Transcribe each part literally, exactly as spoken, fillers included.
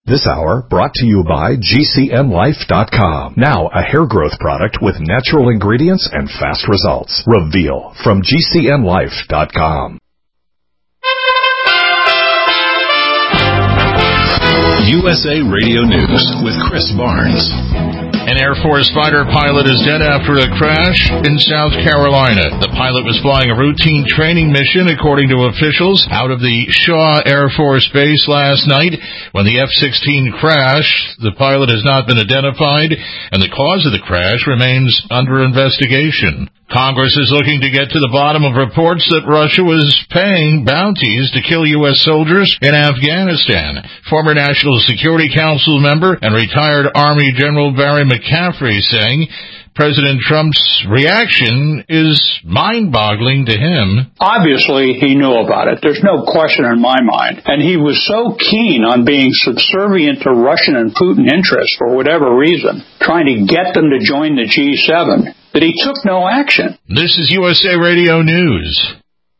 This hour brought to you by G C N Life dot com. Now a hair growth product with natural ingredients and fast results. Reveal from G C N Life dot com. U S A Radio News with Chris Barnes. An Air Force fighter pilot is dead after a crash in South Carolina. The pilot was flying a routine training mission, according to officials, out of the Shaw Air Force Base last night. When the F sixteen crashed, the pilot has not been identified, and the cause of the crash remains under investigation. Congress is looking to get to the bottom of reports that Russia was paying bounties to kill U S soldiers in Afghanistan. Former National Security Council member and retired Army General Barry McCaffrey saying President Trump's reaction is mind-boggling to him. Obviously, he knew about it. There's no question in my mind. And he was so keen on being subservient to Russian and Putin interests for whatever reason, trying to get them to join the G seven, that he took no action. This is U S A Radio News.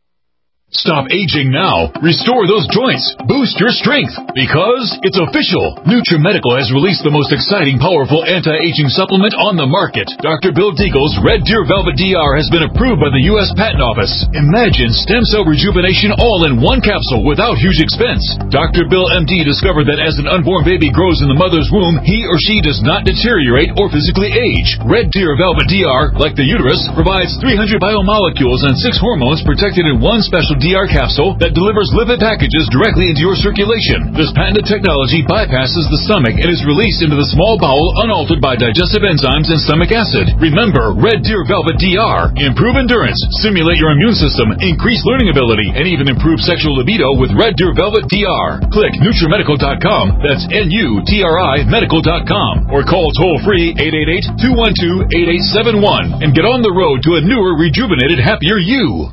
Stop aging now. Restore those joints. Boost your strength. Because it's official. NutriMedical has released the most exciting, powerful anti-aging supplement on the market. Doctor Bill Deagle's Red Deer Velvet D R has been approved by the U S Patent Office. Imagine stem cell rejuvenation all in one capsule without huge expense. Doctor Bill M D discovered that as an unborn baby grows in the mother's womb, he or she does not deteriorate or physically age. Red Deer Velvet D R, like the uterus, provides three hundred biomolecules and six hormones protected in one special D R capsule that delivers lipid packages directly into your circulation. This patented technology bypasses the stomach and is released into the small bowel unaltered by digestive enzymes and stomach acid. Remember, Red Deer Velvet D R. Improve endurance, stimulate your immune system, increase learning ability, and even improve sexual libido with Red Deer Velvet D R. Click NutriMedical dot com, that's N U T R I Medical dot com, or call toll-free eight eight eight, two one two, eight eight seven one and get on the road to a newer, rejuvenated, happier you.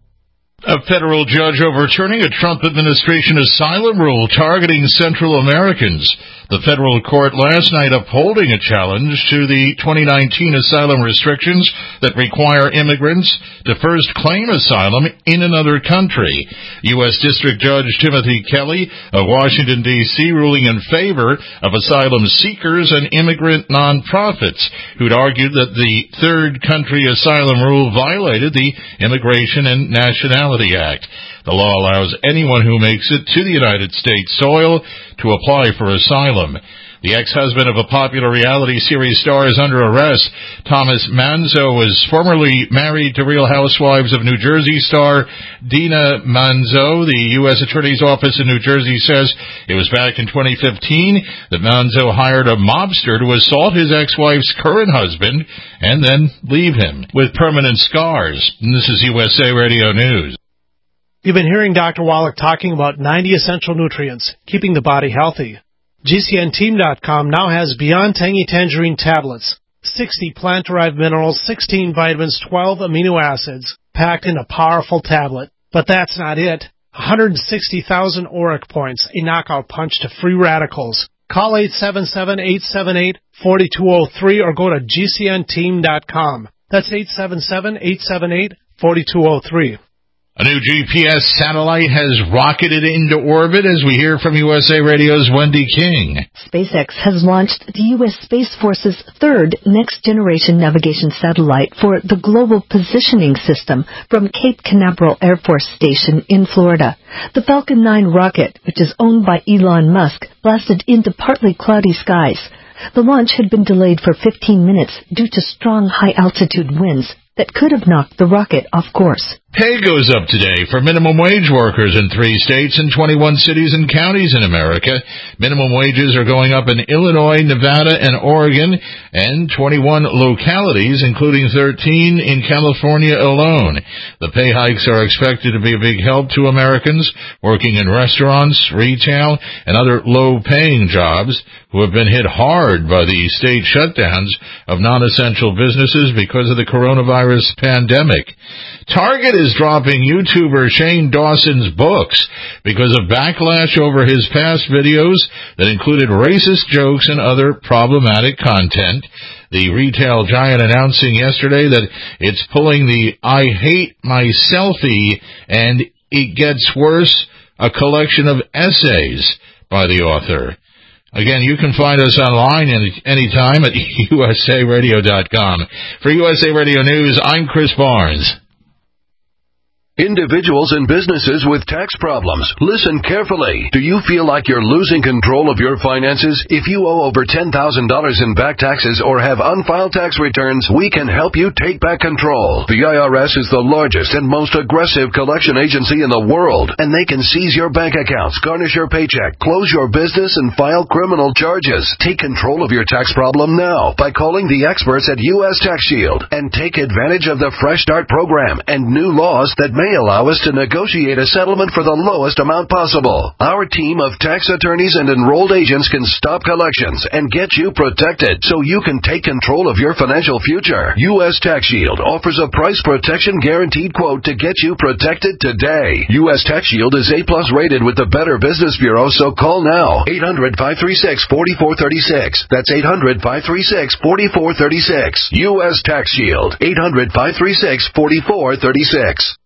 A federal judge overturning a Trump administration asylum rule targeting Central Americans. The federal court last night upholding a challenge to the twenty nineteen asylum restrictions that require immigrants to first claim asylum in another country. U S District Judge Timothy Kelly of Washington, D C ruling in favor of asylum seekers and immigrant nonprofits who'd argued that the third country asylum rule violated the Immigration and Nationality Act. The law allows anyone who makes it to the United States soil to apply for asylum. The ex-husband of a popular reality series star is under arrest. Thomas Manzo was formerly married to Real Housewives of New Jersey star Dina Manzo. The U S Attorney's Office in New Jersey says it was back in twenty fifteen that Manzo hired a mobster to assault his ex-wife's current husband and then leave him with permanent scars. And this is U S A Radio News. You've been hearing Doctor Wallach talking about ninety essential nutrients, keeping the body healthy. G C N Team dot com now has Beyond Tangy Tangerine tablets, sixty plant-derived minerals, sixteen vitamins, twelve amino acids, packed in a powerful tablet. But that's not it. one hundred sixty thousand auric points, a knockout punch to free radicals. Call eight seven seven, eight seven eight, four two zero three or go to G C N Team dot com. That's eight seven seven, eight seven eight, four two zero three. A new G P S satellite has rocketed into orbit, as we hear from U S A Radio's Wendy King. SpaceX has launched the U S Space Force's third next-generation navigation satellite for the Global Positioning System from Cape Canaveral Air Force Station in Florida. The Falcon nine rocket, which is owned by Elon Musk, blasted into partly cloudy skies. The launch had been delayed for fifteen minutes due to strong high-altitude winds that could have knocked the rocket off course. Pay goes up today for minimum wage workers in three states and twenty-one cities and counties in America. Minimum wages are going up in Illinois, Nevada, and Oregon, and twenty-one localities, including thirteen in California alone. The pay hikes are expected to be a big help to Americans working in restaurants, retail, and other low-paying jobs who have been hit hard by the state shutdowns of non-essential businesses because of the coronavirus pandemic. Target is dropping YouTuber Shane Dawson's books because of backlash over his past videos that included racist jokes and other problematic content. The retail giant announcing yesterday that it's pulling the I Hate My Selfie and It Gets Worse, a collection of essays by the author. Again, you can find us online any anytime at U S A radio dot com. For U S A Radio News, I'm Chris Barnes. Individuals and businesses with tax problems, listen carefully. Do you feel like you're losing control of your finances? If you owe over ten thousand dollars in back taxes or have unfiled tax returns, we can help you take back control. The I R S is the largest and most aggressive collection agency in the world, and they can seize your bank accounts, garnish your paycheck, close your business, and file criminal charges. Take control of your tax problem now by calling the experts at U S Tax Shield and take advantage of the Fresh Start program and new laws that may may allow us to negotiate a settlement for the lowest amount possible. Our team of tax attorneys and enrolled agents can stop collections and get you protected so you can take control of your financial future. U S Tax Shield offers a price protection guaranteed quote to get you protected today. U S Tax Shield is A plus rated with the Better Business Bureau, so call now. eight hundred, five three six, four four three six. That's eight hundred, five three six, four four three six. U S Tax Shield. eight hundred, five three six, four four three six.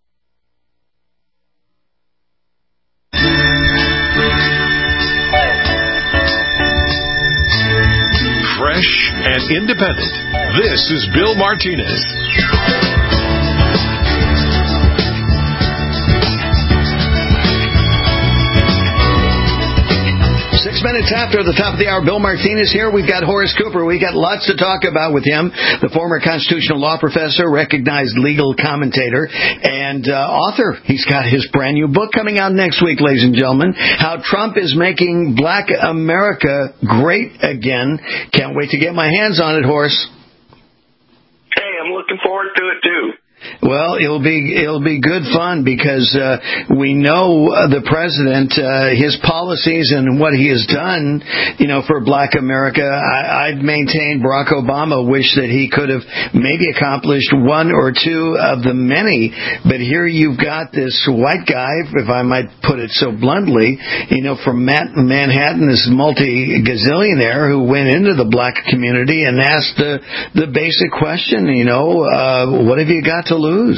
Fresh and independent. This is Bill Martinez. Six minutes after the top of the hour, Bill Martinez here. We've got Horace Cooper. We've got lots to talk about with him, the former constitutional law professor, recognized legal commentator, and uh, author. He's got his brand new book coming out next week, ladies and gentlemen, How Trump is Making Black America Great Again. Can't wait to get my hands on it, Horace. Hey, I'm looking forward to it, too. Well, it'll be it'll be good fun because uh, we know uh, the president, uh, his policies and what he has done, you know, for Black America. I, I'd maintain Barack Obama wished that he could have maybe accomplished one or two of the many. But here you've got this white guy, if I might put it so bluntly, you know, from Manhattan, this multi-gazillionaire who went into the black community and asked the the basic question, you know, uh, what have you got to lose?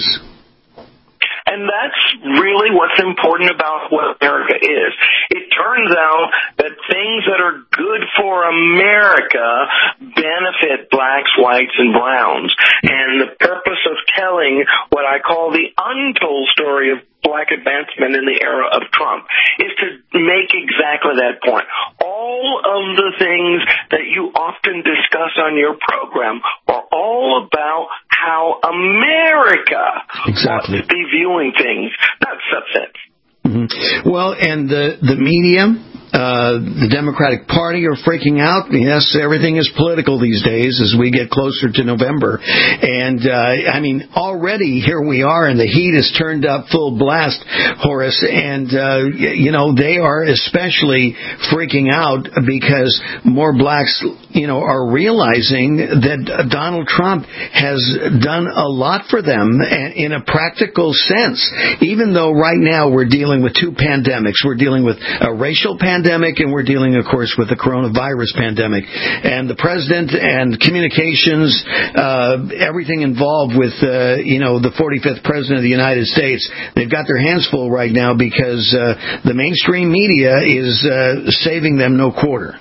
And that's really what's important about what America is. It turns out that things that are good for America benefit blacks, whites, and browns. And the purpose of telling what I call the untold story of black advancement in the era of Trump is to make exactly that point. All of the things that you often discuss on your program are all about how America exactly ought to be viewing things, not subsets. Mm-hmm. Well, and the, the media, Uh, the Democratic Party are freaking out. Yes, everything is political these days as we get closer to November. And, uh, I mean, already here we are and the heat is turned up full blast, Horace. And, uh, you know, they are especially freaking out because more blacks, you know, are realizing that Donald Trump has done a lot for them in a practical sense. Even though right now we're dealing with two pandemics. We're dealing with a racial pandemic. Pandemic, and we're dealing, of course, with the coronavirus pandemic. And the president and communications, uh, everything involved with, uh, you know, the forty-fifth president of the United States, they've got their hands full right now because uh, the mainstream media is uh, saving them no quarter.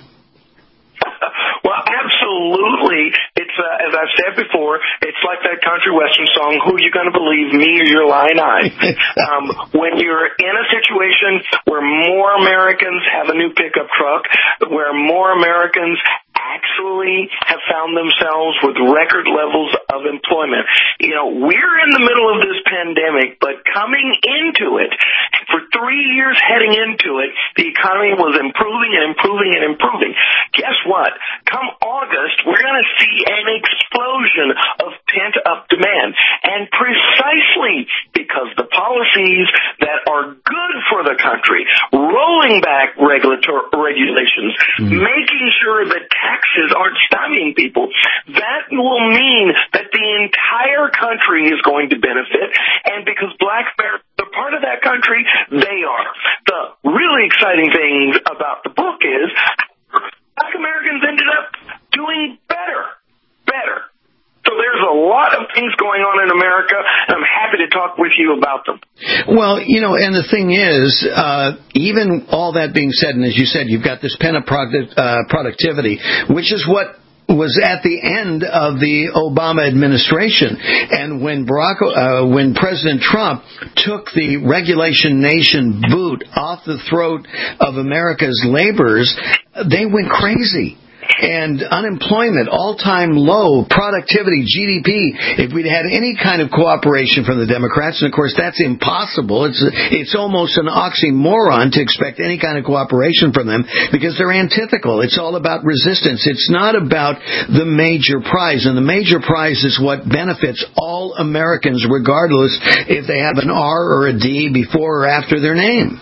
Well, absolutely. It's, uh, as I've said before, it's like that country western song, who are you going to believe, me or your lying eyes? um, when you're in a situation where more Americans have a new pickup truck, where more Americans actually have found themselves with record levels of employment. You know, we're in the middle of this pandemic, but coming into it, for three years heading into it, the economy was improving and improving and improving. Guess what? Come August, we're going to see an explosion of pent-up demand. And precisely because the policies that are good for the country, rolling back regulatory regulations, mm-hmm. making sure that taxes aren't stymieing people, that will mean that the entire country is going to benefit. And because black Americans are part of that country, they are. The really exciting thing about the book is black Americans ended up doing better. Better. So there's a lot of things going on in America, and I'm happy happy to talk with you about them. Well, you know, and the thing is, uh, even all that being said, and as you said, you've got this pent-up product, uh, productivity, which is what was at the end of the Obama administration. And when Barack, uh, when President Trump took the regulation nation boot off the throat of America's laborers, they went crazy. And unemployment, all-time low, productivity, G D P, if we'd had any kind of cooperation from the Democrats, and of course that's impossible, it's it's almost an oxymoron to expect any kind of cooperation from them because they're antithetical. It's all about resistance. It's not about the major prize, and the major prize is what benefits all Americans regardless if they have an R or a D before or after their name.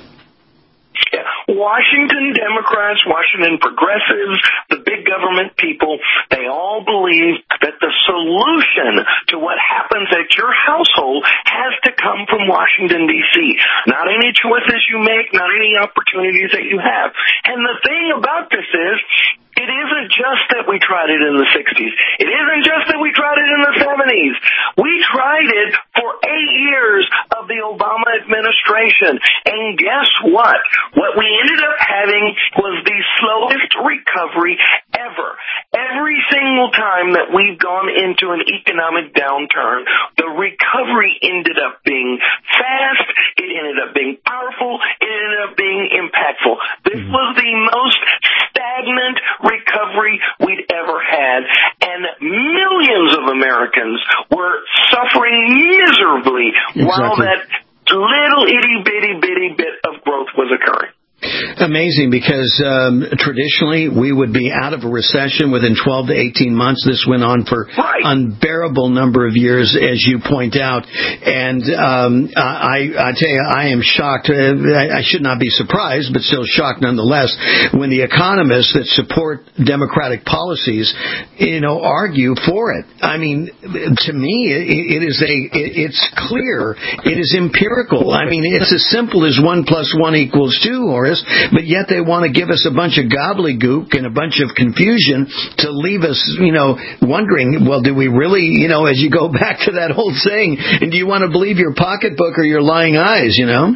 Washington Democrats, Washington progressives, the big government people, they all believe that the solution to what happens at your household has to come from Washington, D C Not any choices you make, not any opportunities that you have. And the thing about this is, it isn't just that we tried it in the sixties. It isn't just that we tried it in the seventies. We tried it for eight years of the Obama administration. And guess what? What we ended up having was the slowest recovery ever. Every single time that we've gone into an economic downturn, the recovery ended up being fast. It ended up being powerful. It ended up being impactful. This was the most stagnant recovery we'd ever had, and millions of Americans were suffering miserably exactly. while that little itty-bitty bitty bit of growth was occurring. Amazing, because um, traditionally we would be out of a recession within twelve to eighteen months. This went on for right. unbearable number of years, as you point out. And um, I, I tell you, I am shocked. I should not be surprised, but still shocked nonetheless, when the economists that support Democratic policies, you know, argue for it. I mean, to me, it, it is a, it, it's clear. It is empirical. I mean, it's as simple as one plus one equals two, or but yet they want to give us a bunch of gobbledygook and a bunch of confusion to leave us, you know, wondering, well, do we really, you know, as you go back to that old saying, and do you want to believe your pocketbook or your lying eyes, you know?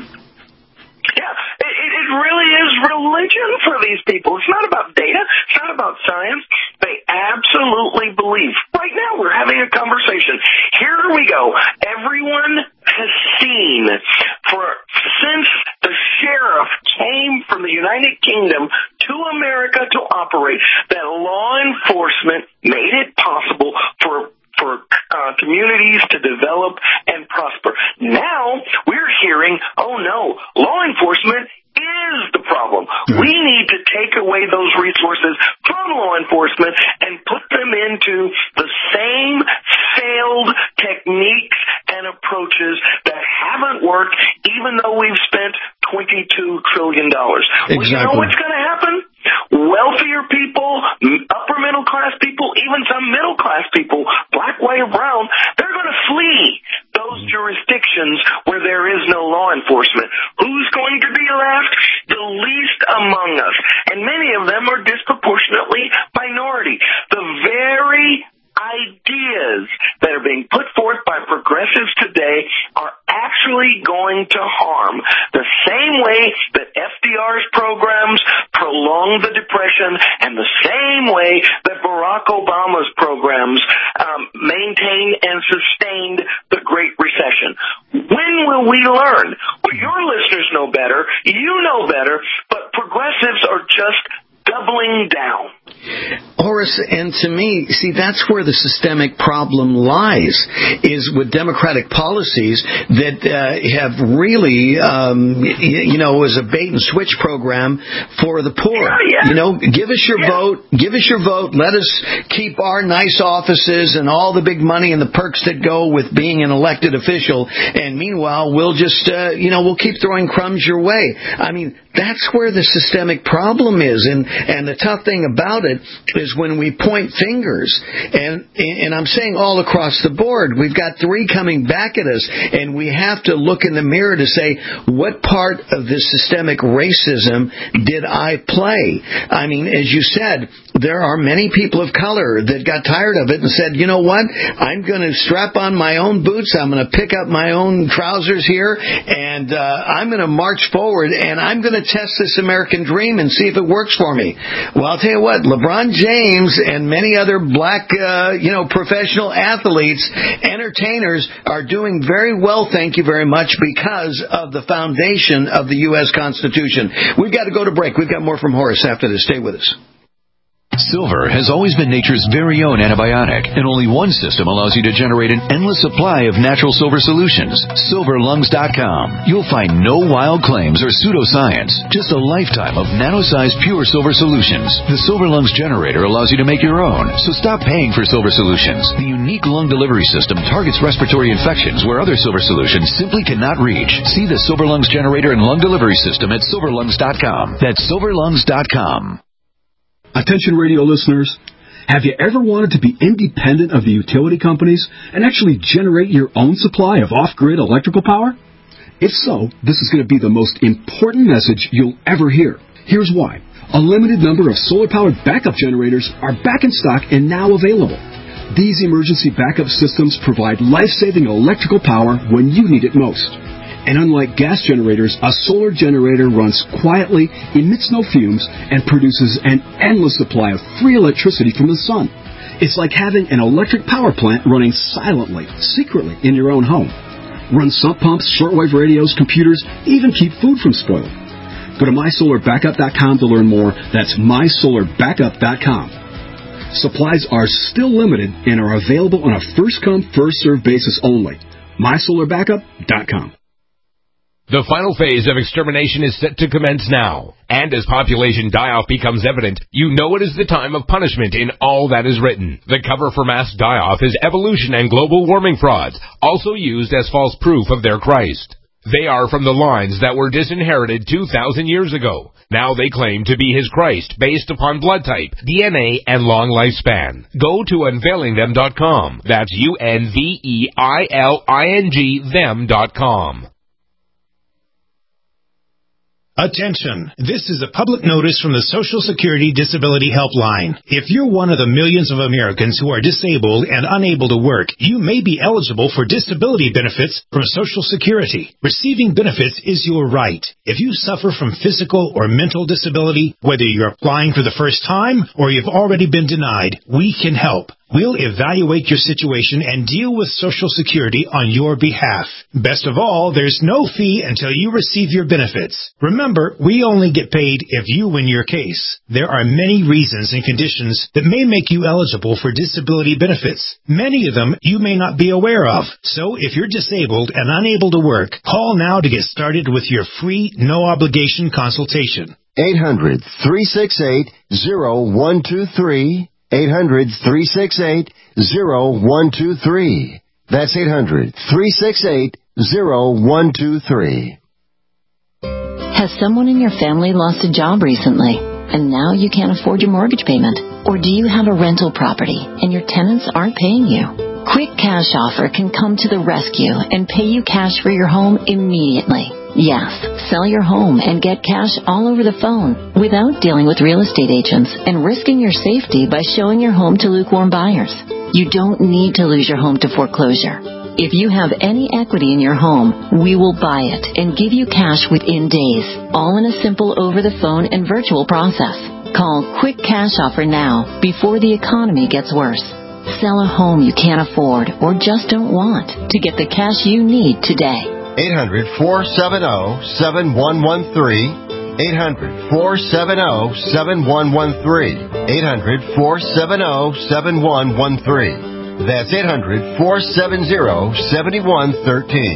Yeah, it, it really is religion for these people. It's not about data. It's not about science. They absolutely believe. Right now we're having a conversation. Here we go. Everyone has seen for since the sheriff came from the United Kingdom to America to operate that law enforcement made it possible for for uh, communities to develop and prosper. Now we're hearing, oh no, law enforcement is the problem. We need to take away those resources from law enforcement and put them into the same failed techniques and approaches that haven't worked, even though we've spent twenty-two trillion dollars. Exactly. Well, you know what's going to happen? Wealthier people, upper middle class people, even some middle class people, black, white, or brown, they're going to flee those jurisdictions where there is no law enforcement. Who's going to be left? The least among us. And many of them are disproportionately minority. The very ideas that are being put forth by progressives today are actually going to harm the same way that F D R's programs prolonged the Depression and the same way that Barack Obama's programs um, maintained and sustained the Great Recession. When will we learn? Well, your listeners know better, you know better, but progressives are just doubling down. Horace, and to me, see, that's where the systemic problem lies, is with Democratic policies that uh, have really, um, you know, as a bait-and-switch program for the poor. Yeah, yeah. You know, give us your yeah. vote, give us your vote, let us keep our nice offices and all the big money and the perks that go with being an elected official, and meanwhile, we'll just, uh, you know, we'll keep throwing crumbs your way. I mean, That's where the systemic problem is. And, and the tough thing about it is when we point fingers, and, and I'm saying all across the board, we've got three coming back at us, and we have to look in the mirror to say, what part of this systemic racism did I play? I mean, as you said, there are many people of color that got tired of it and said, you know what, I'm going to strap on my own boots, I'm going to pick up my own trousers here, and uh, I'm going to march forward, and I'm going to test this American dream and see if it works for me. Well, I'll tell you what, LeBron James and many other black, uh, you know, professional athletes, entertainers, are doing very well, thank you very much, because of the foundation of the U S Constitution. We've got to go to break. We've got more from Horace after this. Stay with us. Silver has always been nature's very own antibiotic, and only one system allows you to generate an endless supply of natural silver solutions. silver lungs dot com. You'll find no wild claims or pseudoscience, just a lifetime of nano-sized pure silver solutions. The Silver Lungs generator allows you to make your own, so stop paying for silver solutions. The unique lung delivery system targets respiratory infections where other silver solutions simply cannot reach. See the Silver Lungs generator and lung delivery system at silver lungs dot com. That's silver lungs dot com. Attention radio listeners, have you ever wanted to be independent of the utility companies and actually generate your own supply of off-grid electrical power? If so, this is going to be the most important message you'll ever hear. Here's why. A limited number of solar-powered backup generators are back in stock and now available. These emergency backup systems provide life-saving electrical power when you need it most. And unlike gas generators, a solar generator runs quietly, emits no fumes, and produces an endless supply of free electricity from the sun. It's like having an electric power plant running silently, secretly in your own home. Run sump pumps, shortwave radios, computers, even keep food from spoiling. Go to my solar backup dot com to learn more. That's my solar backup dot com. Supplies are still limited and are available on a first-come, first-served basis only. my solar backup dot com. The final phase of extermination is set to commence now. And as population die-off becomes evident, you know it is the time of punishment in all that is written. The cover for mass die-off is evolution and global warming frauds, also used as false proof of their Christ. They are from the lines that were disinherited two thousand years ago. Now they claim to be his Christ based upon blood type, D N A, and long lifespan. Go to unveiling them dot com. That's U N V E I L I N G them dot com. Attention! This is a public notice from the Social Security Disability Helpline. If you're one of the millions of Americans who are disabled and unable to work, you may be eligible for disability benefits from Social Security. Receiving benefits is your right. If you suffer from physical or mental disability, whether you're applying for the first time or you've already been denied, we can help. We'll evaluate your situation and deal with Social Security on your behalf. Best of all, there's no fee until you receive your benefits. Remember, we only get paid if you win your case. There are many reasons and conditions that may make you eligible for disability benefits. Many of them you may not be aware of. So if you're disabled and unable to work, call now to get started with your free, no-obligation consultation. eight hundred, three six eight, zero one two three. eight hundred, three six eight, zero one two three. That's eight hundred, three six eight, zero one two three. Has someone in your family lost a job recently, and now you can't afford your mortgage payment? Or do you have a rental property, and your tenants aren't paying you? Quick Cash Offer can come to the rescue and pay you cash for your home immediately. Yes, sell your home and get cash all over the phone without dealing with real estate agents and risking your safety by showing your home to lukewarm buyers. You don't need to lose your home to foreclosure. If you have any equity in your home, we will buy it and give you cash within days, all in a simple over-the-phone and virtual process. Call Quick Cash Offer now before the economy gets worse. Sell a home you can't afford or just don't want to get the cash you need today. eight hundred, four seven zero, seven one one three. eight hundred, four seven zero, seven one one three. eight hundred, four seven zero, seven one one three. That's eight hundred, four seven zero, seven one one three.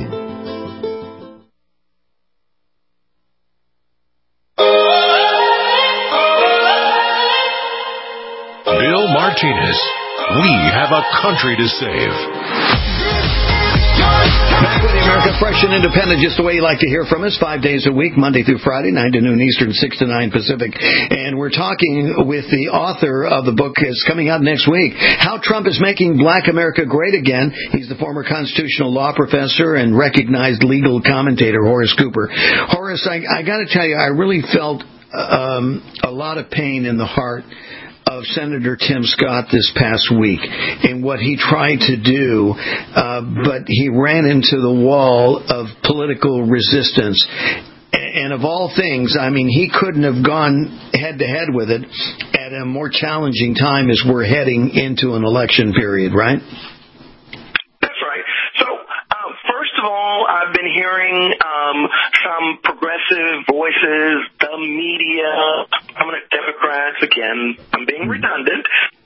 Bill Martinez. We have a country to save. Back with you, America, fresh and independent, just the way you like to hear from us, five days a week, Monday through Friday, nine to noon Eastern, six to nine Pacific. And we're talking with the author of the book that's coming out next week, How Trump is Making Black America Great Again. He's the former constitutional law professor and recognized legal commentator, Horace Cooper. Horace, I, I got to tell you, I really felt um, a lot of pain in the heart of Senator Tim Scott this past week in what he tried to do, uh, but he ran into the wall of political resistance. And of all things, I mean, he couldn't have gone head-to-head with it at a more challenging time as we're heading into an election period, right? That's right. So, uh, first of all, I've been hearing um, some progressive voices, the media, prominent Democrats, again, I'm being redundant,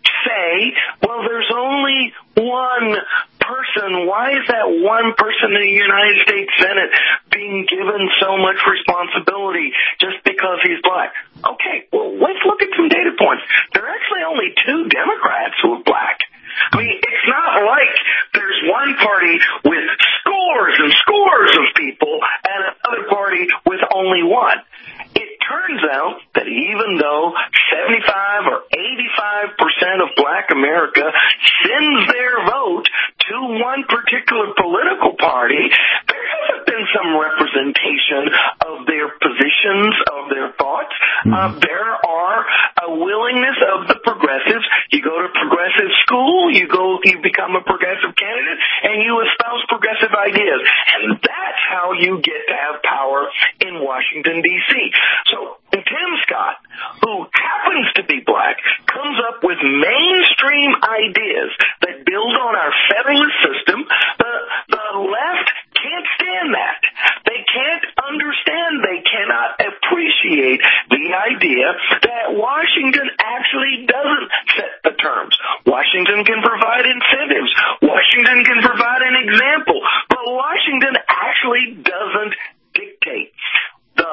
say, well, there's only one person. Why is that one person in the United States Senate being given so much responsibility just because he's black? Okay, well, let's look at some data points. There are actually only two Democrats who are black. I mean, it's not like there's one party with scores and scores of people and another party with only one. It turns out that even though seventy-five or eighty-five percent of black America sends their vote to one particular political party, there hasn't been some representation of their positions, of their thoughts. Mm-hmm. Uh, there are a willingness of the progressives. You go to progressive school, you go, you become a progressive candidate, and you espouse progressive ideas. And that's how you get to have power in Washington, D C So Tim Scott, who happens to be black, comes up with mainstream ideas that build on our federalist system. The, the left can't stand that. They can't understand, they cannot appreciate the idea that Washington actually doesn't set the terms. Washington can provide incentives. Washington can provide an example. But Washington actually doesn't dictate. The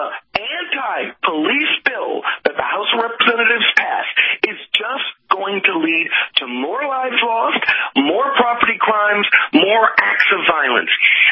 anti-police bill that the House of Representatives passed is just going to lead to more lives lost, more property crimes, more acts of violence.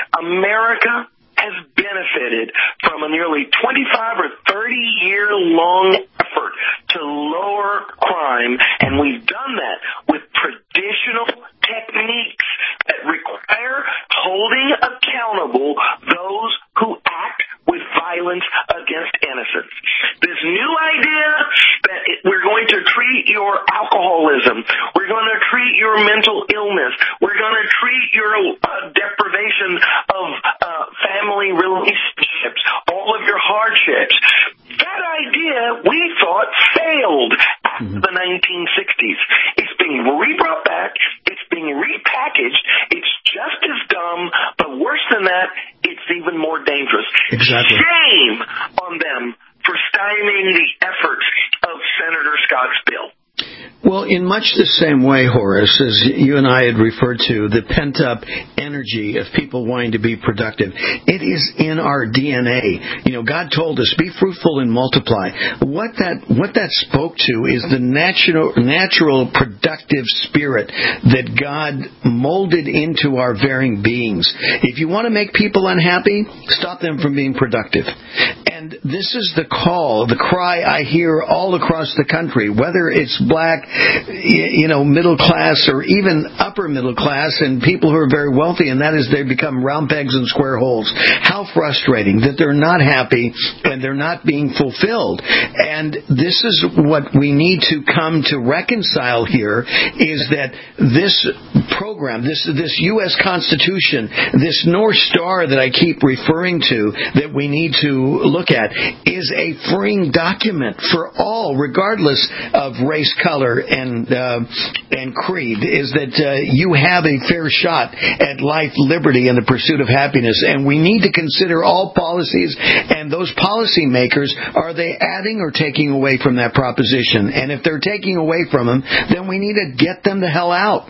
America has benefited from a nearly twenty-five or thirty year long effort to lower crime, and we've done that with traditional techniques that require holding accountable those who act with violence against innocents. This new idea that it, we're going to treat your alcoholism, we're going to treat your mental illness, we're going to treat your uh, deprivation of uh, family relationships, all of your hardships, that idea we thought failed after the nineteen sixties. It's being re-brought back, it's being repackaged, it's just as dumb, but worse than that, it's even more dangerous. Exactly. Shame on them for stymieing the efforts of Senator Scott's bill. Well, in much the same way, Horace, as you and I had referred to, the pent-up energy of people wanting to be productive, it is in our D N A. You know, God told us, be fruitful and multiply. What that what that spoke to is the natural, natural productive spirit that God molded into our varying beings. If you want to make people unhappy, stop them from being productive. And this is the call, the cry I hear all across the country, whether it's black, you know, middle class, or even upper middle class, and people who are very wealthy, and that is they become round pegs and square holes. How frustrating that they're not happy and they're not being fulfilled. And this is what we need to come to reconcile here, is that this program, this this U S Constitution, this North Star that I keep referring to, that we need to look at, is a freeing document for all, regardless of race, color, and uh, and creed, is that uh, you have a fair shot at life, liberty, and the pursuit of happiness. And we need to consider all policies, and those policy makers, are they adding or taking away from that proposition? And if they're taking away from them, then we need to get them the hell out.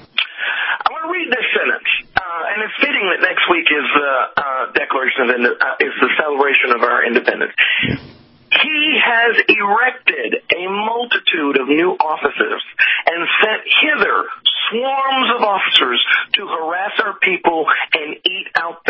I want to read this sentence, uh, and it's fitting that next week is the uh, Declaration of Inde- uh, is the celebration of our independence. He has erected a multitude of new officers and sent hither swarms of officers to harass our people and eat out their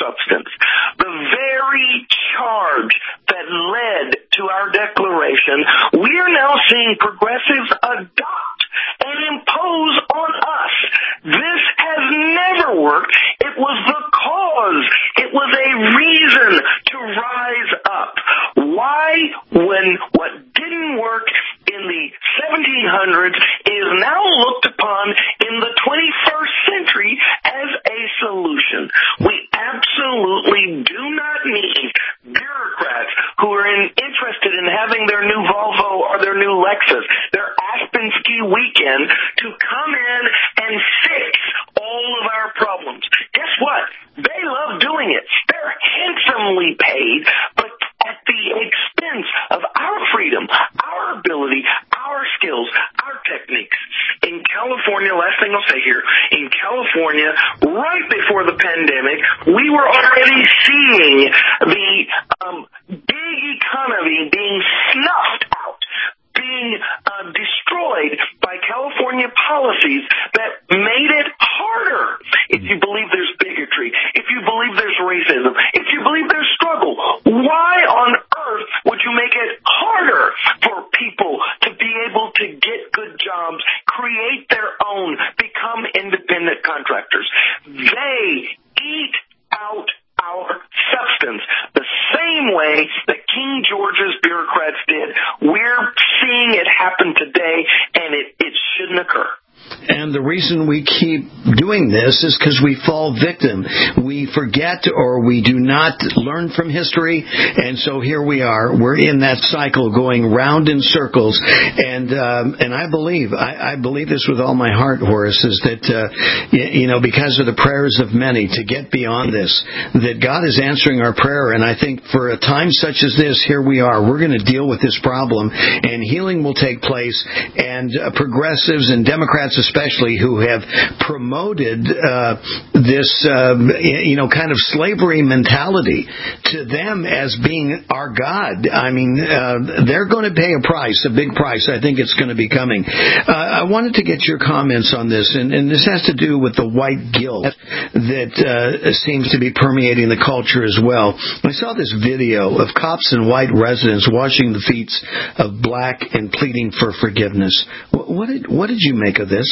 substance. The very charge that led to our declaration, we are now seeing progressives adopt and impose on us. This has never worked. It was the cause. It was a reason to rise up. Why, when what didn't work in the seventeen hundreds is now looked upon in the twenty-first century as a solution? We absolutely do not need bureaucrats who are in, interested in having their new Volvo or their new Lexus, their Aspen ski weekend, to come in and fix all of our problems. Guess what? They love doing it. They're handsomely paid, but at the expense of our freedom, our ability, our skills, our techniques. In California, last thing I'll say here, in California, right before the pandemic, we were already seeing the um, gig economy being snuffed out, being uh, destroyed by California policies that made it harder. If you believe there's bigotry, if you believe there's racism, if you believe there's struggle, why on earth would you make it harder for people to be able to get good jobs, create their own, become independent contractors? They eat out our substance the same way that King George's bureaucrats did. We're seeing it happen today, and it, it shouldn't occur. And the reason we keep doing this is because we fall victim. We forget or we do not learn from history, and so here we are. We're in that cycle going round in circles. And um, and I believe, I, I believe this with all my heart, Horace, is that, uh, you, you know, because of the prayers of many to get beyond this, that God is answering our prayer. And I think for a time such as this, here we are. We're going to deal with this problem, and healing will take place, and uh, progressives and Democrats especially, who have promoted uh, this, uh, you know, kind of slavery mentality to them as being our God. I mean, uh, they're going to pay a price, a big price. I think it's going to be coming. Uh, I wanted to get your comments on this, and, and this has to do with the white guilt that uh, seems to be permeating the culture as well. I saw this video of cops and white residents washing the feet of black and pleading for forgiveness. What did, what did you make of this?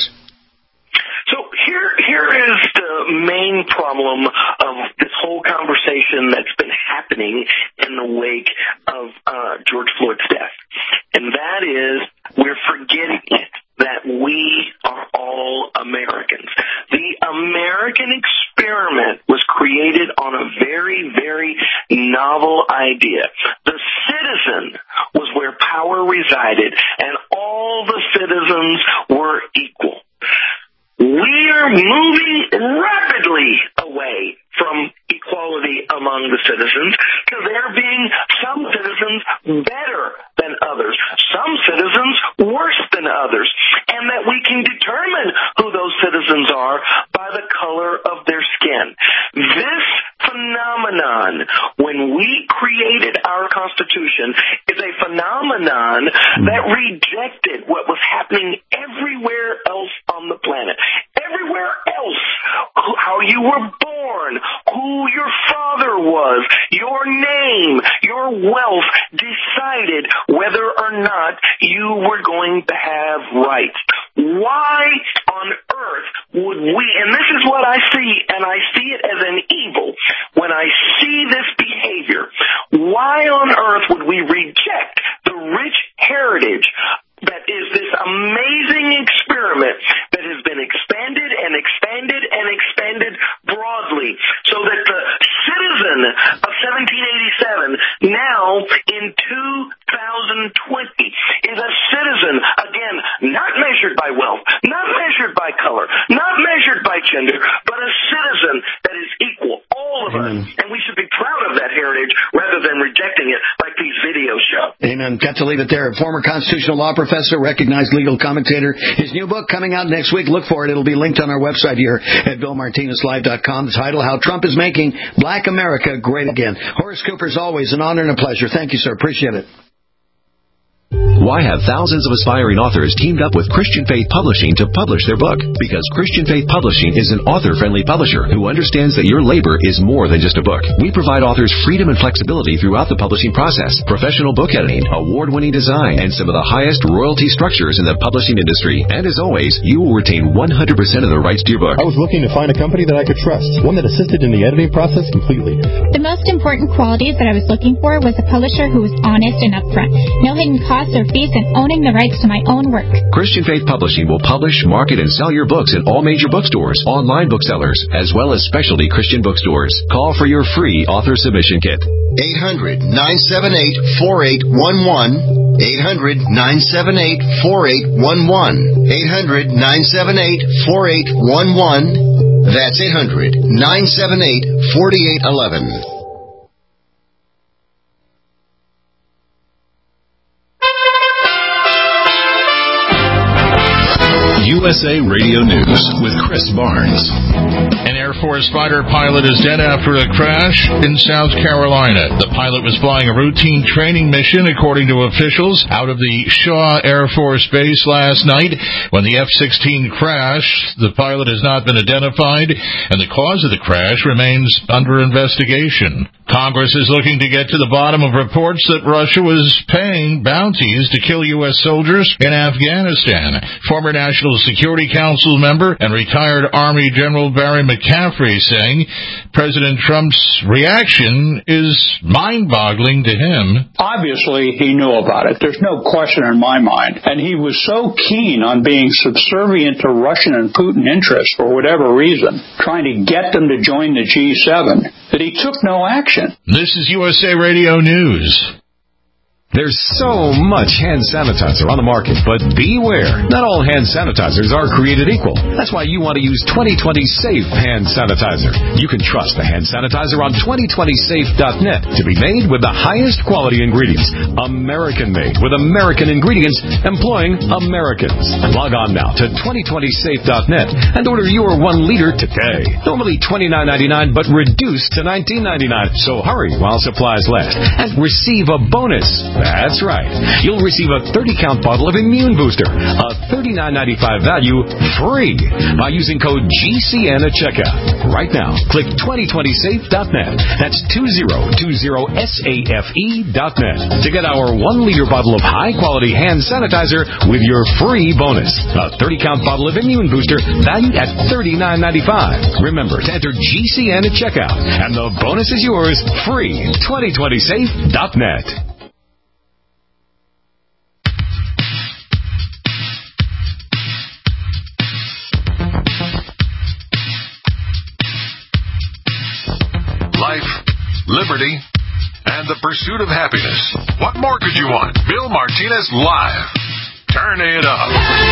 So here, here is the main problem of this whole conversation that's been happening in the wake of uh, George Floyd's death, and that is we're forgetting that we are all Americans. The American experiment was created on a very, very novel idea. The citizen was where power resided, and all the citizens were equal. We are moving rapidly away from equality among the citizens because there are being some citizens better than others, some citizens worse than others, and that we can determine who those citizens are by the color of their skin. This phenomenon, when we created our Constitution, is a phenomenon that rejected what was happening everywhere else on the planet. Everywhere else, how you were born, who your father was, your name, your wealth decided whether or not you were going to have rights. Why on earth would we, and this is what I see, and I see it as an evil, when I see this behavior, why on earth would we reject the rich heritage that is this amazing experiment that has been expanded and expanded and expanded broadly, so that the citizen of seventeen eighty-seven now in two thousand twenty is a citizen, again, not measured by wealth, not measured by color, not measured by gender, but a citizen that is equal, all of Amen. us. And we should be proud of that heritage rather than rejecting it like these videos show. Amen. Got to leave it there. Former constitutional law professor, recognized legal commentator. His new book coming out next week. Look for it. It'll be linked on our website here at Bill Martinez Live dot com. The title, How Trump is Making Black America Great Again. Horace Cooper, as always, an honor and a pleasure. Thank you, sir. Appreciate it. Why have thousands of aspiring authors teamed up with Christian Faith Publishing to publish their book? Because Christian Faith Publishing is an author-friendly publisher who understands that your labor is more than just a book. We provide authors freedom and flexibility throughout the publishing process, professional book editing, award-winning design, and some of the highest royalty structures in the publishing industry. And as always, you will retain one hundred percent of the rights to your book. I was looking to find a company that I could trust, one that assisted in the editing process completely. The most important qualities that I was looking for was a publisher who was honest and upfront, no hidden costs or fees, and owning the rights to my own work. Christian Faith Publishing will publish, market, and sell your books in all major bookstores, online booksellers, as well as specialty Christian bookstores. Call for your free author submission kit. eight hundred, nine seven eight, four eight one one. eight hundred, nine seven eight, four eight one one. eight hundred, nine seven eight, four eight one one. That's eight hundred, nine seven eight, four eight one one. U S A Radio News with Chris Barnes. An Air Force fighter pilot is dead after a crash in South Carolina. The pilot was flying a routine training mission, according to officials, out of the Shaw Air Force Base last night. When the F sixteen crashed, the pilot has not been identified, and the cause of the crash remains under investigation. Congress is looking to get to the bottom of reports that Russia was paying bounties to kill U S soldiers in Afghanistan. Former National Security Council member and retired Army General Barry McCaffrey saying President Trump's reaction is mind-boggling to him. Obviously, he knew about it. There's no question in my mind. And he was so keen on being subservient to Russian and Putin interests for whatever reason, trying to get them to join the G seven, that he took no action. This is U S A Radio News. There's so much hand sanitizer on the market, but beware. Not all hand sanitizers are created equal. That's why you want to use twenty twenty Safe Hand Sanitizer. You can trust the hand sanitizer on twenty twenty safe dot net to be made with the highest quality ingredients. American-made with American ingredients employing Americans. Log on now to twenty twenty safe dot net and order your one liter today. Normally twenty-nine ninety-nine, but reduced to nineteen ninety-nine. So hurry while supplies last and receive a bonus. That's right. You'll receive a thirty count bottle of Immune Booster, a thirty-nine ninety-five value, free by using code G C N at checkout. Right now, click twenty twenty safe dot net. That's twenty twenty safe dot net to get our one liter bottle of high-quality hand sanitizer with your free bonus. A thirty count bottle of Immune Booster valued at thirty-nine ninety-five. Remember to enter G C N at checkout, and the bonus is yours free. twenty twenty safe dot net. Life, liberty, and the pursuit of happiness. What more could you want? Bill Martinez Live. Turn it up.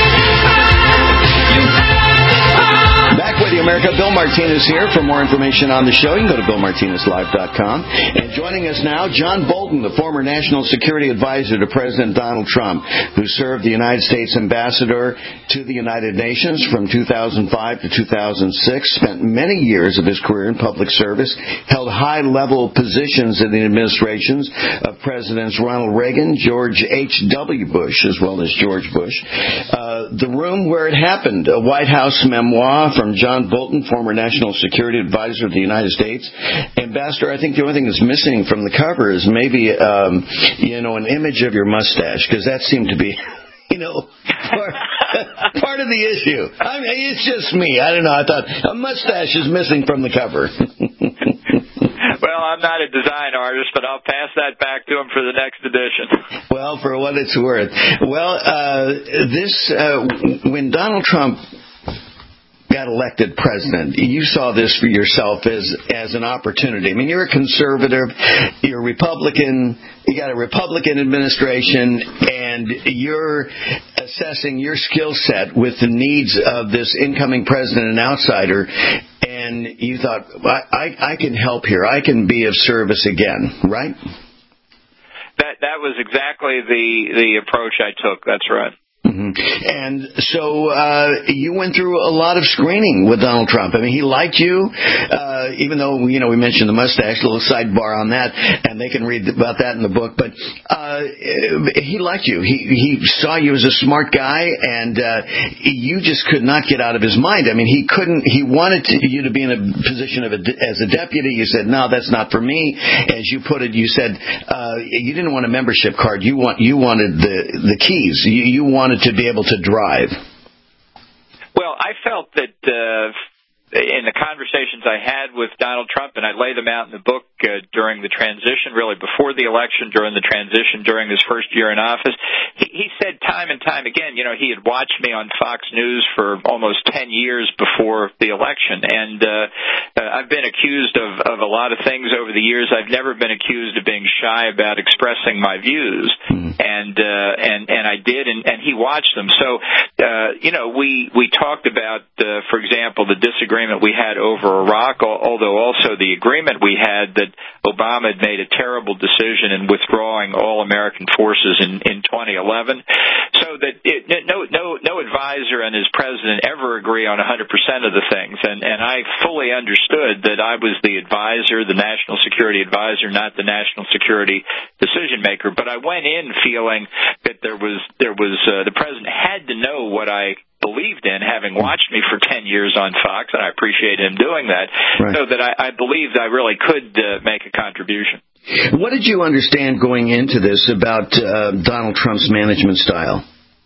Back with you, America. Bill Martinez here. For more information on the show, you can go to bill martinez live dot com. And joining us now, John Bolton, the former National Security Advisor to President Donald Trump, who served the United States Ambassador to the United Nations from two thousand five to two thousand six, spent many years of his career in public service, held high-level positions in the administrations of Presidents Ronald Reagan, George H W Bush, as well as George Bush. Uh, the Room Where It Happened, a White House memoir from John Bolton, former National Security Advisor to the United States. Ambassador, I think the only thing that's missing from the cover is maybe, um, you know, an image of your mustache, because that seemed to be, you know, part, part of the issue. I mean, it's just me. I don't know. I thought a mustache is missing from the cover. Well, I'm not a design artist, but I'll pass that back to him for the next edition. Well, for what it's worth. Well, uh, this, uh, when Donald Trump got elected president, you saw this for yourself as as an opportunity. I mean, you're a conservative, you're a Republican, you got a Republican administration, and you're assessing your skill set with the needs of this incoming president and outsider, and you thought, I, I, I can help here. I can be of service again, right? That that was exactly the the approach I took. That's right. Mm-hmm. And so uh, you went through a lot of screening with Donald Trump. I mean, he liked you, uh, even though, you know, we mentioned the mustache, a little sidebar on that, and they can read about that in the book. But uh, Uh, he liked you. He he saw you as a smart guy, and uh, you just could not get out of his mind. I mean, he couldn't. He wanted to, you to be in a position of a, as a deputy. You said, "No, that's not for me." As you put it, you said uh, you didn't want a membership card. You want you wanted the the keys. You, you wanted to be able to drive. Well, I felt that. Uh, In the conversations I had with Donald Trump, and I lay them out in the book uh, during the transition, really before the election, during the transition, during his first year in office, he, he said time and time again, you know, he had watched me on Fox News for almost ten years before the election, and uh, uh, I've been accused of, of a lot of things over the years. I've never been accused of being shy about expressing my views, mm-hmm. and uh, and and I did, and, and he watched them. So, uh, you know, we we talked about, uh, for example, the disagreement we had over Iraq, although also the agreement we had that Obama had made a terrible decision in withdrawing all American forces in, in twenty eleven. So that it, no no no advisor and his president ever agree on one hundred percent of the things, and and I fully understood that I was the advisor, the national security advisor, not the national security decision maker. But I went in feeling that there was there was uh, the president had to know what I believed in, having watched me for ten years on Fox, and I appreciate him doing that, right. So that I, I believed I really could uh, make a contribution. What did you understand going into this about uh, Donald Trump's management style?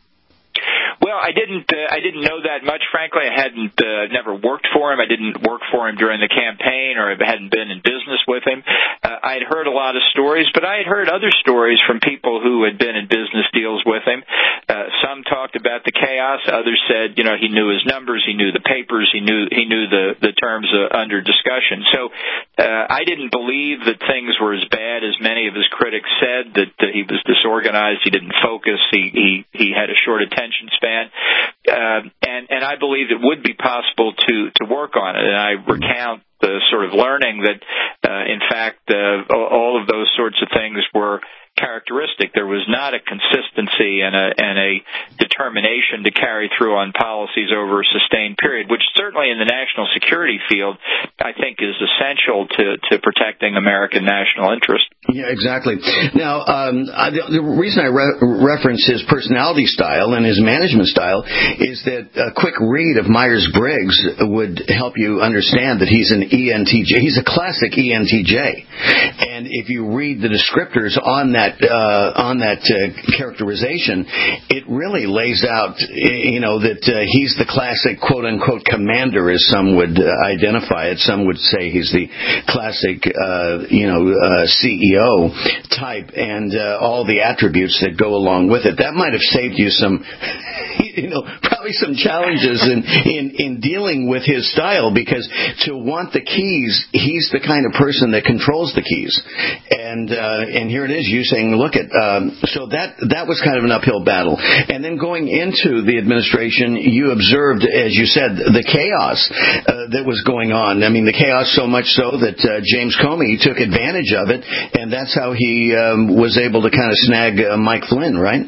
Well, I didn't. Uh, I didn't know that much. Frankly, I hadn't uh, never worked for him. I didn't work for him during the campaign, or I hadn't been in business with him. Uh, I had heard a lot of stories, but I had heard other stories from people who had been in business deals with him. Uh, some talked about the chaos. Others said, you know, he knew his numbers, he knew the papers, he knew he knew the the terms uh, under discussion. So uh, I didn't believe that things were as bad as many of his critics said. That, that he was disorganized, he didn't focus, he he he had a short attention span. Uh, and, and I believe it would be possible to, to work on it. And I recount the sort of learning that, uh, in fact, uh, all of those sorts of things were characteristic. There was not a consistency and a, and a determination to carry through on policies over a sustained period, which certainly in the national security field, I think is essential to, to protecting American national interest. Yeah, exactly. Now, um, I, the, the reason I re- reference his personality style and his management style is that a quick read of Myers-Briggs would help you understand that he's an E N T J. He's a classic E N T J. And if you read the descriptors on that uh, on that uh, characterization, it really lays out, you know, that uh, he's the classic quote-unquote commander, as some would uh, identify it. Some would say he's the classic, uh, you know, uh, C E O type, and uh, all the attributes that go along with it. That might have saved you some, you know, probably some challenges in, in, in dealing with his style, because to want the keys, he's the kind of person that controls the keys. And uh, and here it is, you saying, look at, um, so that, that was kind of an uphill battle. And then going into the administration, you observed, as you said, the chaos uh, that was going on. I mean, the chaos so much so that uh, James Comey took advantage of it, and that's how he um, was able to kind of snag uh, Mike Flynn, right?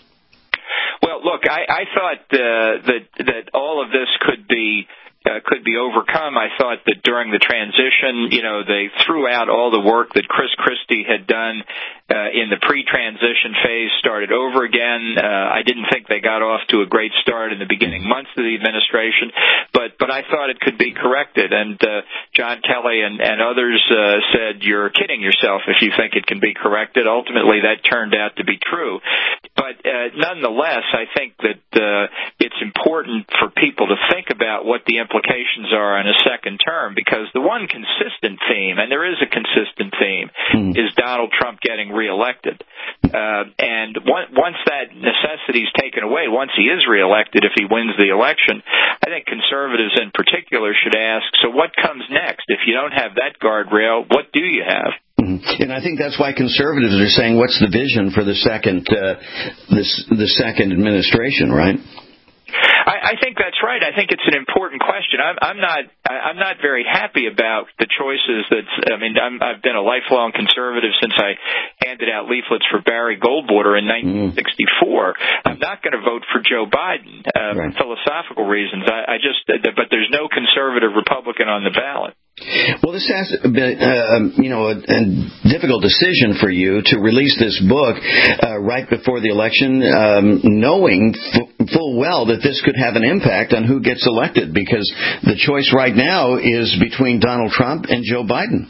Well, look, I, I thought uh, that that all of this could be uh, could be overcome. I thought that during the transition, you know, they threw out all the work that Chris Christie had done uh, in the pre-transition phase, started over again. Uh, I didn't think they got off to a great start in the beginning months of the administration, but but I thought it could be corrected. And uh, John Kelly and, and others uh, said, "You're kidding yourself if you think it can be corrected." Ultimately, that turned out to be true. But uh, nonetheless, I think that uh, it's important for people to think about what the implications are in a second term, because the one consistent theme, and there is a consistent theme, mm. is Donald Trump getting reelected. Uh, and one, once that necessity is taken away, once he is reelected, if he wins the election, I think conservatives in particular should ask, so what comes next? If you don't have that guardrail, what do you have? Mm-hmm. And I think that's why conservatives are saying, what's the vision for the second, uh, this, the second administration, right? I, I think that's right. I think it's an important question. I'm, I'm not. I'm not very happy about the choices. That I mean, I'm, I've been a lifelong conservative since I handed out leaflets for Barry Goldwater in nineteen sixty-four. Mm. I'm not going to vote for Joe Biden uh, right. for philosophical reasons. I, I just. But there's no conservative Republican on the ballot. Well, this has been, uh, you know, a, a difficult decision for you to release this book uh, right before the election, um, knowing f- full well that this could have an impact on who gets elected, because the choice right now is between Donald Trump and Joe Biden.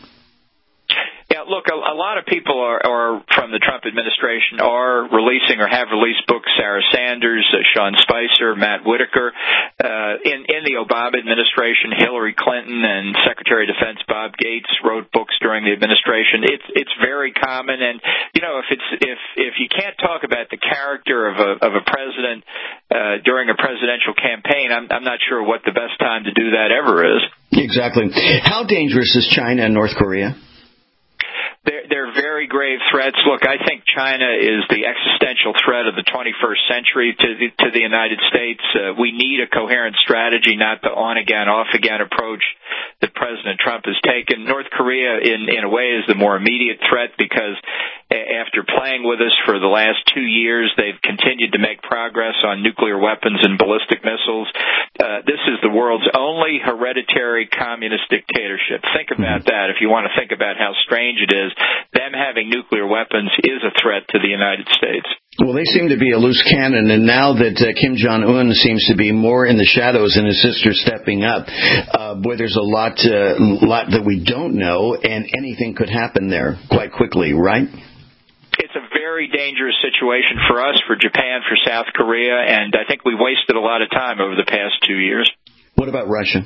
Yeah, look, a, a lot of people are, are from the Trump administration are releasing or have released books. Sarah Sanders, uh, Sean Spicer, Matt Whitaker. Uh, in, in the Obama administration, Hillary Clinton and Secretary of Defense Bob Gates wrote books during the administration. It's it's very common, and you know, if it's if if you can't talk about the character of a of a president uh, during a presidential campaign, I'm I'm not sure what the best time to do that ever is. Exactly. How dangerous is China and North Korea? They're, they're very grave threats. Look, I think China is the existential threat of the twenty-first century to the, to the United States. Uh, we need a coherent strategy, not the on-again, off-again approach that President Trump has taken. North Korea, in, in a way, is the more immediate threat because after playing with us for the last two years, they've continued to make progress on nuclear weapons and ballistic missiles. Uh, this is the world's only hereditary communist dictatorship. Think about that if you want to think about how strange it is. Them having nuclear weapons is a threat to the United States. Well, they seem to be a loose cannon, and now that uh, Kim Jong-un seems to be more in the shadows and his sister stepping up, uh, boy, there's a lot, uh, lot that we don't know, and anything could happen there quite quickly, right? It's a very dangerous situation for us, for Japan, for South Korea, and I think we wasted a lot of time over the past two years. What about Russia?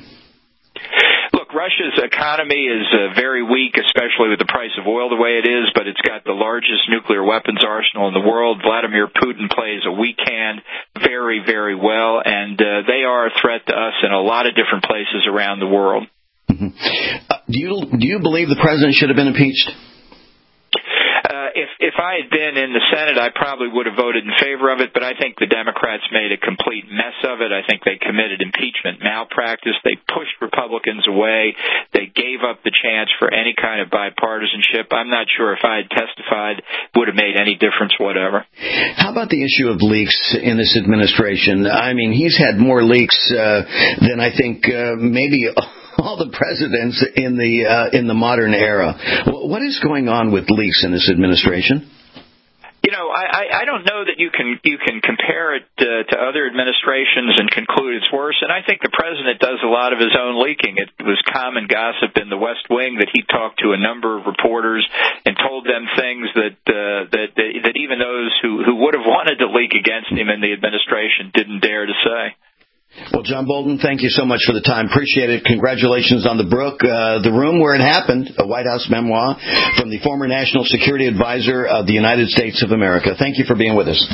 Look, Russia's economy is uh, very weak, especially with the price of oil the way it is, but it's got the largest nuclear weapons arsenal in the world. Vladimir Putin plays a weak hand very, very well, and uh, they are a threat to us in a lot of different places around the world. Mm-hmm. Uh, do you do you believe the president should have been impeached? Uh, if if I had been in the Senate, I probably would have voted in favor of it, but I think the Democrats made a complete mess of it. I think they committed impeachment malpractice. They pushed Republicans away. They gave up the chance for any kind of bipartisanship. I'm not sure if I had testified would have made any difference whatever. How about the issue of leaks in this administration? I mean, he's had more leaks uh, than I think uh, maybe all the presidents in the uh, in the modern era. What is going on with leaks in this administration? You know, I, I don't know that you can you can compare it uh, to other administrations and conclude it's worse. And I think the president does a lot of his own leaking. It was common gossip in the West Wing that he talked to a number of reporters and told them things that uh, that, that that even those who who would have wanted to leak against him in the administration didn't dare to say. Well, John Bolton, thank you so much for the time. Appreciate it. Congratulations on the book, uh, The Room Where It Happened, a White House memoir from the former National Security Advisor of the United States of America. Thank you for being with us.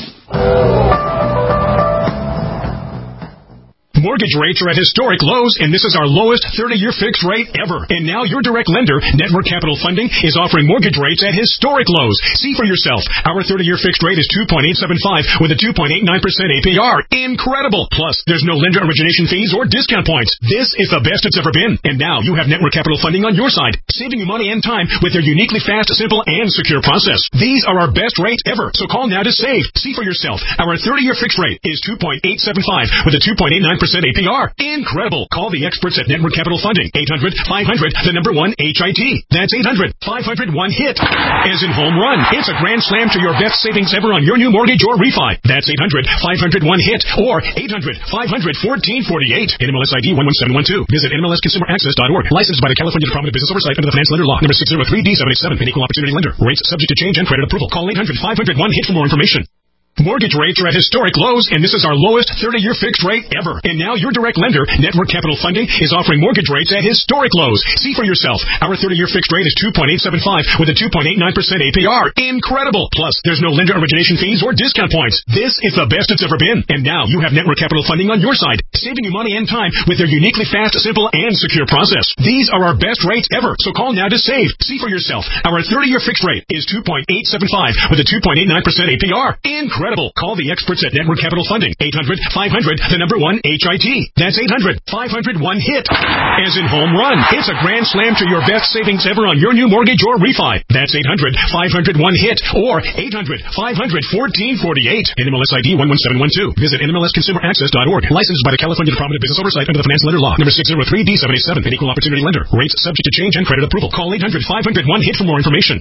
Mortgage rates are at historic lows, and this is our lowest thirty-year fixed rate ever. And now your direct lender, Network Capital Funding, is offering mortgage rates at historic lows. See for yourself. Our thirty-year fixed rate is two point eight seven five with a two point eight nine percent A P R. Incredible! Plus, there's no lender origination fees or discount points. This is the best it's ever been. And now you have Network Capital Funding on your side, saving you money and time with their uniquely fast, simple, and secure process. These are our best rates ever, so call now to save. See for yourself. Our thirty-year fixed rate is two point eight seven five with a two point eight nine percent A P R. Incredible. Call the experts at Network Capital Funding. eight hundred five hundred, the number one, H I T. That's eight hundred five hundred one hit. As in home run. It's a grand slam to your best savings ever on your new mortgage or refi. That's eight hundred five hundred one hit or eight hundred five hundred fourteen forty-eight. N M L S I D one one seven one two. Visit N M L S consumer access dot org. Licensed by the California Department of Business Oversight under the Financial Lender Law. Number six oh three D seven eight seven. An equal opportunity lender. Rates subject to change and credit approval. Call eight hundred five hundred one hit for more information. Mortgage rates are at historic lows, and this is our lowest thirty-year fixed rate ever. And now your direct lender, Network Capital Funding, is offering mortgage rates at historic lows. See for yourself. Our thirty-year fixed rate is two point eight seven five with a two point eight nine percent A P R. Incredible! Plus, there's no lender origination fees or discount points. This is the best it's ever been. And now you have Network Capital Funding on your side, saving you money and time with their uniquely fast, simple, and secure process. These are our best rates ever, so call now to save. See for yourself. Our thirty-year fixed rate is two point eight seven five with a two point eight nine percent A P R. Incredible! incredible. Call the experts at Network Capital Funding. eight hundred, five hundred, the number one, H I T. That's eight hundred, five hundred, one hit. As in home run. It's a grand slam to your best savings ever on your new mortgage or refi. That's eight hundred, five hundred, one hit or eight hundred, five hundred, fourteen forty-eight. N M L S I D one one seven one two. Visit N M L S consumer access dot org. Licensed by the California Department of Business Oversight under the Finance Lender Law. Number six oh three D seventy-seven. An equal opportunity lender. Rates subject to change and credit approval. Call eight hundred, five hundred, one hit for more information.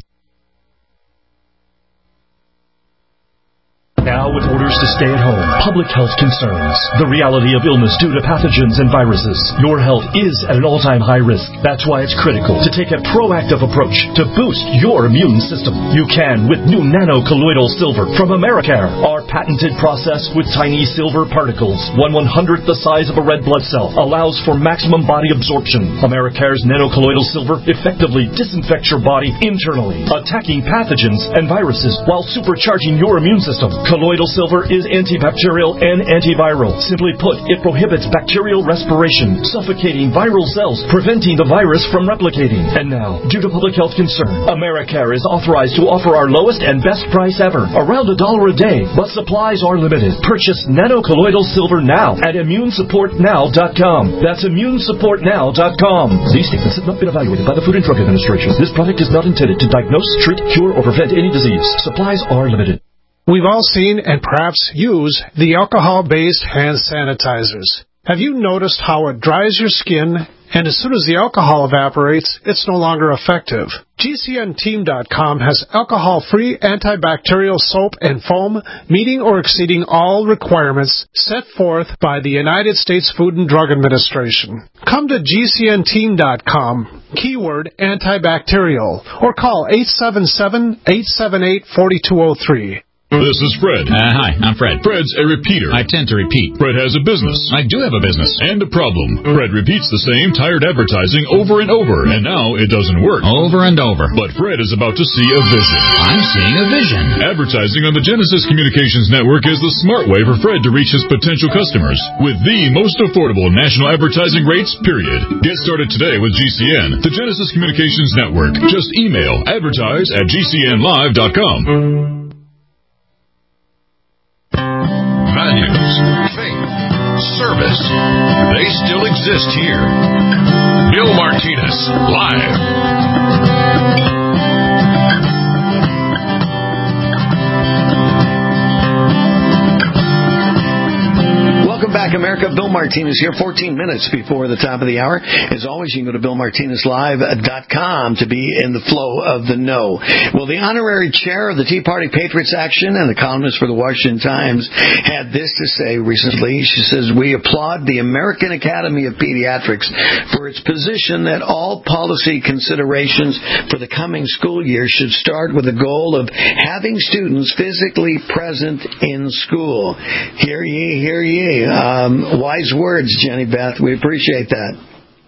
Now with orders to stay at home, public health concerns, the reality of illness due to pathogens and viruses, your health is at an all-time high risk. That's why it's critical to take a proactive approach to boost your immune system. You can with new nano-colloidal silver from Americare. Our patented process with tiny silver particles, one one-hundredth the size of a red blood cell, allows for maximum body absorption. Americare's nano-colloidal silver effectively disinfects your body internally, attacking pathogens and viruses while supercharging your immune system. Colloidal silver is antibacterial and antiviral. Simply put, it prohibits bacterial respiration, suffocating viral cells, preventing the virus from replicating. And now, due to public health concern, Americare is authorized to offer our lowest and best price ever, around a dollar a day, but supplies are limited. Purchase nano-colloidal silver now at immune support now dot com. That's immune support now dot com. These statements have not been evaluated by the Food and Drug Administration. This product is not intended to diagnose, treat, cure, or prevent any disease. Supplies are limited. We've all seen and perhaps use the alcohol-based hand sanitizers. Have you noticed how it dries your skin, and as soon as the alcohol evaporates, it's no longer effective? G C N team dot com has alcohol-free antibacterial soap and foam meeting or exceeding all requirements set forth by the United States Food and Drug Administration. Come to G C N team dot com, keyword antibacterial, or call eight seven seven, eight seven eight, four two zero three. This is Fred. Uh, hi, I'm Fred. Fred's a repeater. I tend to repeat. Fred has a business. I do have a business. And a problem. Fred repeats the same tired advertising over and over, and now it doesn't work. Over and over. But Fred is about to see a vision. I'm seeing a vision. Advertising on the Genesis Communications Network is the smart way for Fred to reach his potential customers with the most affordable national advertising rates, period. Get started today with G C N, the Genesis Communications Network. Just email advertise at G C N live dot com. Values, faith, service, they still exist here. Bill Martinez, live. Welcome back, America. Bill Martinez here, fourteen minutes before the top of the hour. As always, you can go to Bill Martinez Live dot com to be in the flow of the know. Well, the honorary chair of the Tea Party Patriots Action and the columnist for the Washington Times had this to say recently. She says, "We applaud the American Academy of Pediatrics for its position that all policy considerations for the coming school year should start with the goal of having students physically present in school." Hear ye, hear ye. Um, wise words, Jenny Beth. We appreciate that.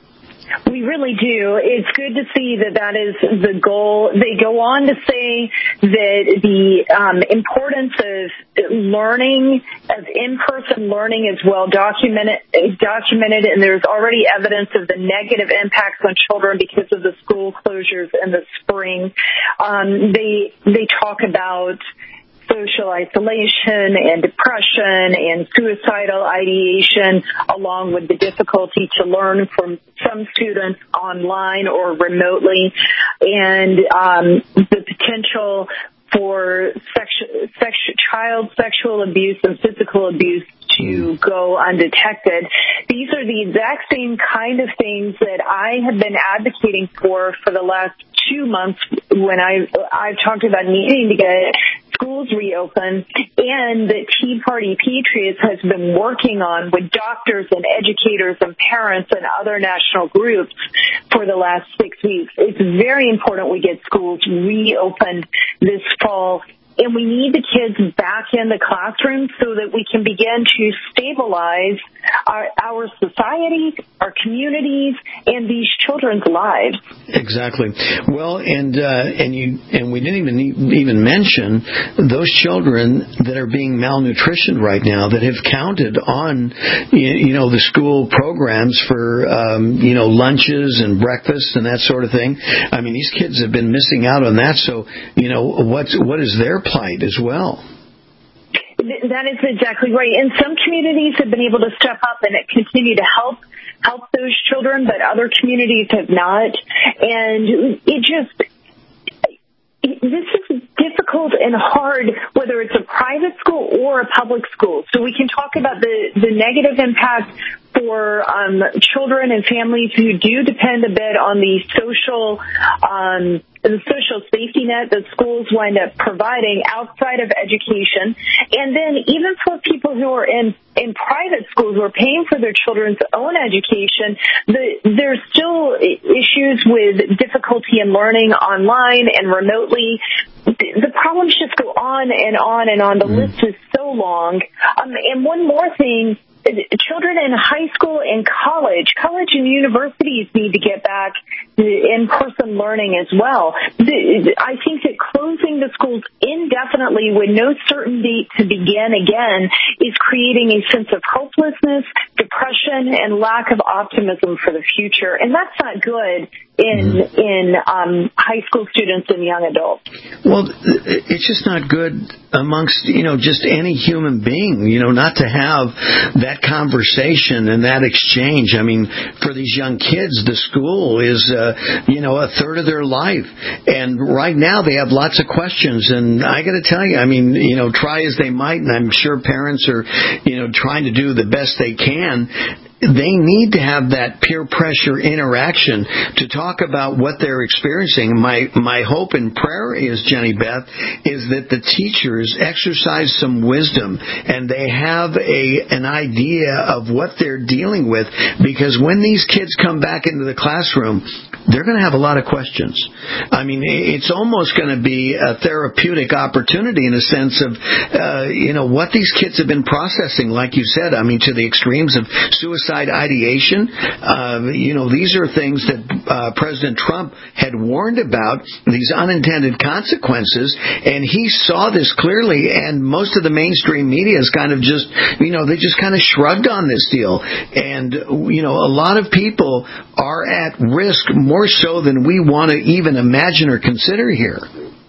We really do. It's good to see that that is the goal. They go on to say that the um, importance of learning, of in-person learning is well documented, documented, and there's already evidence of the negative impacts on children because of the school closures in the spring. Um, they they talk about social isolation and depression and suicidal ideation, along with the difficulty to learn from some students online or remotely, and um, the potential for sexu- sexu- child sexual abuse and physical abuse to go undetected. These are the exact same kind of things that I have been advocating for for the last two months when I, I've talked about needing to get schools reopened, and that Tea Party Patriots has been working on with doctors and educators and parents and other national groups for the last six weeks. It's very important we get schools reopened this fall, and we need the kids back in the classroom so that we can begin to stabilize our, our society, our communities, and these children's lives. Exactly. Well, and uh, and you and we didn't even even mention those children that are being malnutritioned right now that have counted on you know the school programs for um, you know lunches and breakfast and that sort of thing. I mean, these kids have been missing out on that. So you know what's what is their plight as well? That is exactly right. And some communities have been able to step up and continue to help help those children, but other communities have not. And it just, this is difficult and hard, whether it's a private school or a public school. So we can talk about the, the negative impact for um, children and families who do depend a bit on the social um, the social safety net that schools wind up providing outside of education. And then even for people who are in, in private schools who are paying for their children's own education, the, there's still issues with difficulty in learning online and remotely. The problems just go on and on and on. The mm. list is so long. Um, and one more thing, children in high school and college, college and universities need to get back in-person learning as well. I think that closing the schools indefinitely with no certain date to begin again is creating a sense of hopelessness, depression, and lack of optimism for the future. And that's not good in in um, high school students and young adults. Well, it's just not good amongst, you know, just any human being, you know, not to have that conversation and that exchange. I mean, for these young kids, the school is, uh, you know, a third of their life. And right now they have lots of questions. And I got to tell you, I mean, you know, try as they might, and I'm sure parents are, you know, trying to do the best they can. They need to have that peer pressure interaction to talk about what they're experiencing. My my hope and prayer is, Jenny Beth, is that the teachers exercise some wisdom and they have a an idea of what they're dealing with, because when these kids come back into the classroom, they're going to have a lot of questions. I mean, it's almost going to be a therapeutic opportunity in a sense of, uh, you know, what these kids have been processing, like you said, I mean, to the extremes of suicide ideation. Uh, you know, these are things that uh, President Trump had warned about, these unintended consequences, and he saw this clearly, and most of the mainstream media is kind of just, you know, they just kind of shrugged on this deal. And, you know, a lot of people are at risk more so than we want to even imagine or consider here.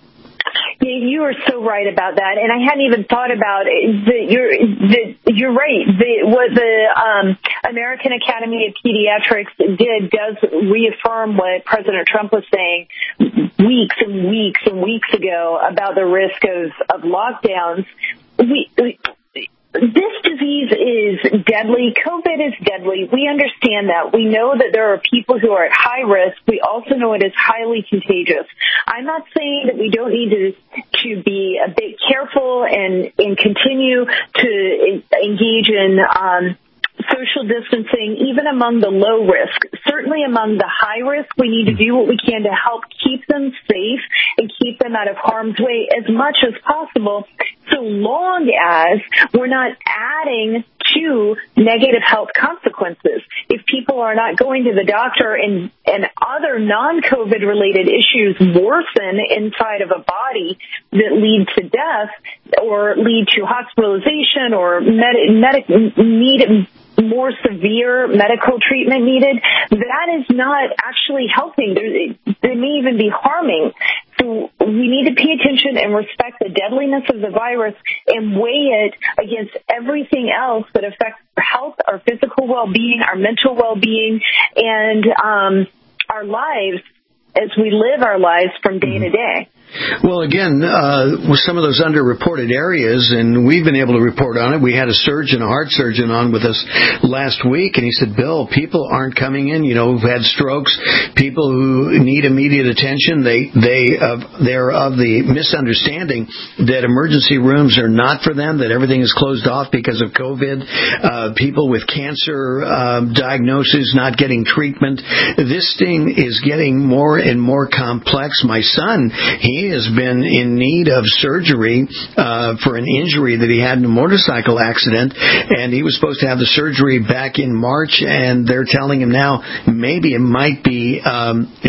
You are so right about that, and I hadn't even thought about it. The, you're, the, you're right. The, what the um, American Academy of Pediatrics did does reaffirm what President Trump was saying weeks and weeks and weeks ago about the risk of, of lockdowns. We, we This disease is deadly. COVID is deadly. We understand that. We know that there are people who are at high risk. We also know it is highly contagious. I'm not saying that we don't need to to be a bit careful and, and continue to engage in um, social distancing, even among the low risk. Certainly among the high risk, we need to do what we can to help keep them safe and keep them out of harm's way as much as possible, so long as we're not adding to negative health consequences. If people are not going to the doctor and, and other non-COVID related issues worsen inside of a body that lead to death or lead to hospitalization or med- med- need more severe medical treatment needed, that is not actually helping. There, there may even be harming. So we need to pay attention and respect the deadliness of the virus and weigh it against everything else that affects our health, our physical well-being, our mental well-being, and um, our lives as we live our lives from day to day. Well, again, uh, with some of those underreported areas, and we've been able to report on it. We had a surgeon, a heart surgeon, on with us last week, and he said, Bill, people aren't coming in, you know, who've had strokes, people who need immediate attention. They, they, uh, they're of the misunderstanding that emergency rooms are not for them, that everything is closed off because of COVID, uh, people with cancer um, diagnoses not getting treatment. This thing is getting more and more complex. My son, he He has been in need of surgery uh, for an injury that he had in a motorcycle accident, and he was supposed to have the surgery back in March, and they're telling him now maybe it might be um, it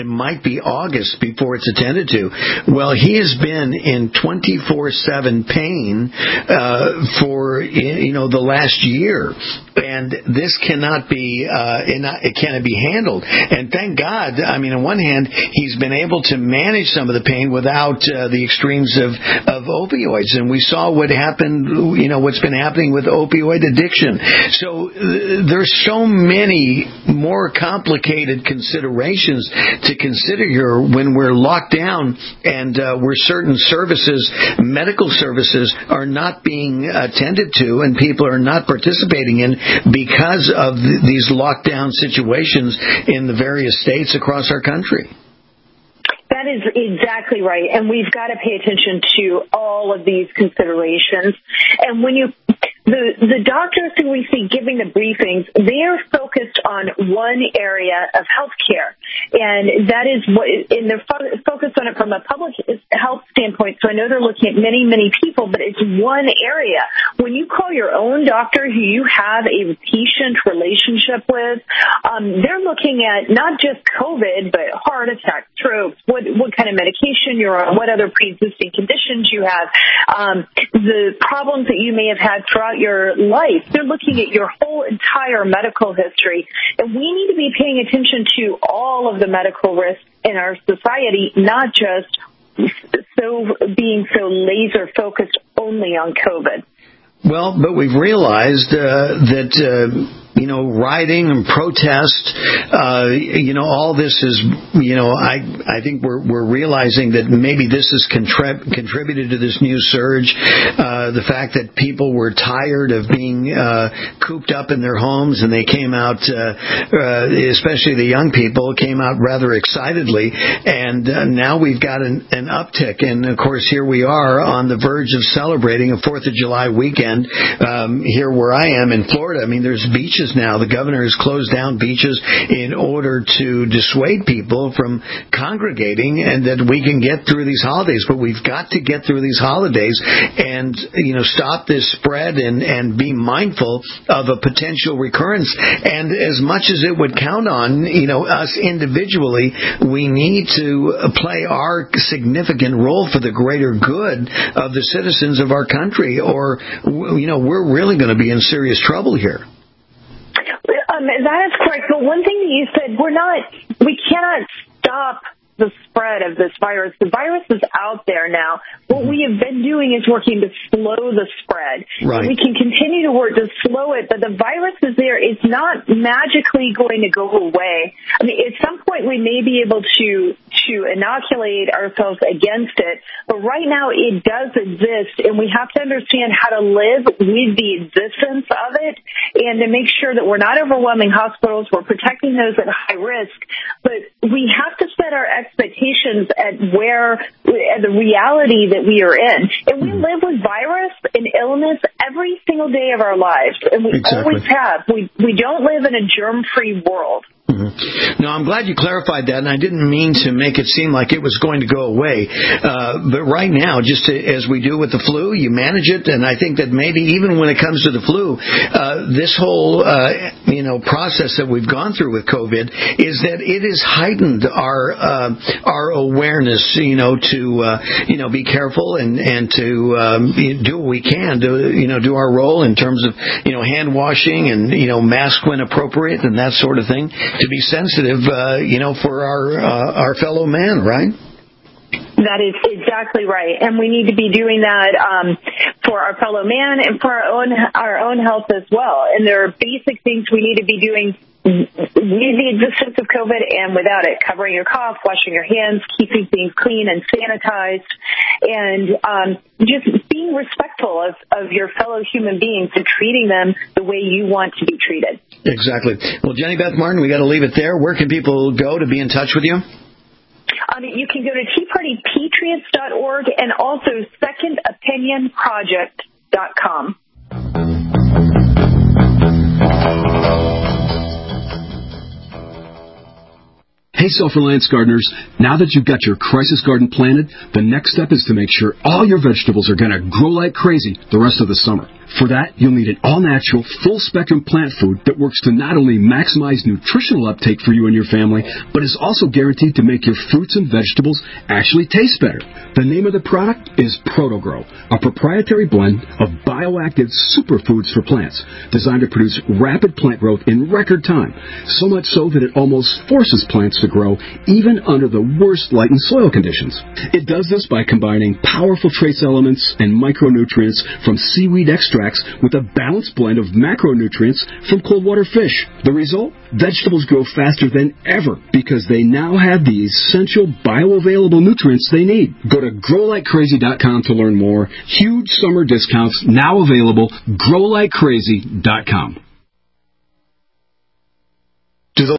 might be August before it's attended to. Well, he has been in twenty-four seven pain uh, for, you know, the last year. And this cannot be, uh, it cannot be handled. And thank God, I mean, on one hand, he's been able to manage some of the pain without uh, the extremes of, of opioids. And we saw what happened, you know, what's been happening with opioid addiction. So uh, there's so many more complicated considerations to consider here when we're locked down and uh, where certain services, medical services, are not being attended to and people are not participating in because of th- these lockdown situations in the various states across our country. That is exactly right. And we've got to pay attention to all of these considerations. And when you The, the doctors who we see giving the briefings, they are focused on one area of healthcare, and that is what, and they're fo- focused on it from a public health standpoint. So I know they're looking at many, many people, but it's one area. When you call your own doctor who you have a patient relationship with, um, they're looking at not just COVID, but heart attack, strokes, what, what kind of medication you're on, what other pre-existing conditions you have, um, the problems that you may have had throughout your life. They're looking at your whole entire medical history. And we need to be paying attention to all of the medical risks in our society, not just so being so laser focused only on COVID. Well, but we've realized uh, that, uh, you know, rioting and protest, uh, you know, all this is, you know, I I think we're we're realizing that maybe this has contrib- contributed to this new surge. Uh, the fact that people were tired of being uh, cooped up in their homes and they came out, uh, uh, especially the young people, came out rather excitedly. And uh, now we've got an, an uptick. And, of course, here we are on the verge of celebrating a fourth of July weekend. Um, here where I am in Florida, I mean, there's beaches now. The governor has closed down beaches in order to dissuade people from congregating and that we can get through these holidays. But we've got to get through these holidays and, you know, stop this spread and, and be mindful of a potential recurrence. And as much as it would count on, you know, us individually, we need to play our significant role for the greater good of the citizens of our country, or, you know, we're really going to be in serious trouble here. Um, that is correct. But one thing that you said, we're not, we cannot stop the spread of this virus. The virus is out there now. What we have been doing is working to slow the spread. Right. We can continue to work to slow it, but the virus is there. It's not magically going to go away. I mean, at some point we may be able to to inoculate ourselves against it, but right now it does exist, and we have to understand how to live with the existence of it and to make sure that we're not overwhelming hospitals, we're protecting those at high risk, but we have to set our expectations at where, at the reality that we are in. And we live with virus and illness every single day of our lives, and we Exactly. always have. We we don't live in a germ-free world. Mm-hmm. No, I'm glad you clarified that, and I didn't mean to make it seem like it was going to go away. Uh, but right now, just to, as we do with the flu, you manage it, and I think that maybe even when it comes to the flu, uh, this whole uh, you know process that we've gone through with COVID is that it has heightened our uh, our awareness, you know, to uh, you know be careful and and to um, do what we can to you know do our role in terms of you know hand washing and you know mask when appropriate and that sort of thing. To be sensitive, uh, you know, for our uh, our fellow man, right? That is exactly right, and we need to be doing that um, for our fellow man and for our own our own health as well. And there are basic things we need to be doing with the existence of COVID and without it: covering your cough, washing your hands, keeping things clean and sanitized, and um, just being respectful of, of your fellow human beings and treating them the way you want to be treated. Exactly. Well, Jenny Beth Martin, we got to leave it there. Where can people go to be in touch with you? Um, you can go to tea party patriots dot org and also second opinion project dot com. Hey, Self-Reliance gardeners, now that you've got your crisis garden planted, the next step is to make sure all your vegetables are going to grow like crazy the rest of the summer. For that, you'll need an all-natural, full-spectrum plant food that works to not only maximize nutritional uptake for you and your family, but is also guaranteed to make your fruits and vegetables actually taste better. The name of the product is ProtoGrow, a proprietary blend of bioactive superfoods for plants, designed to produce rapid plant growth in record time, so much so that it almost forces plants to grow even under the worst light and soil conditions. It does this by combining powerful trace elements and micronutrients from seaweed extracts with a balanced blend of macronutrients from cold water fish. The result? Vegetables grow faster than ever because they now have the essential bioavailable nutrients they need. Go to grow like crazy dot com to learn more. Huge summer discounts now available. grow like crazy dot com.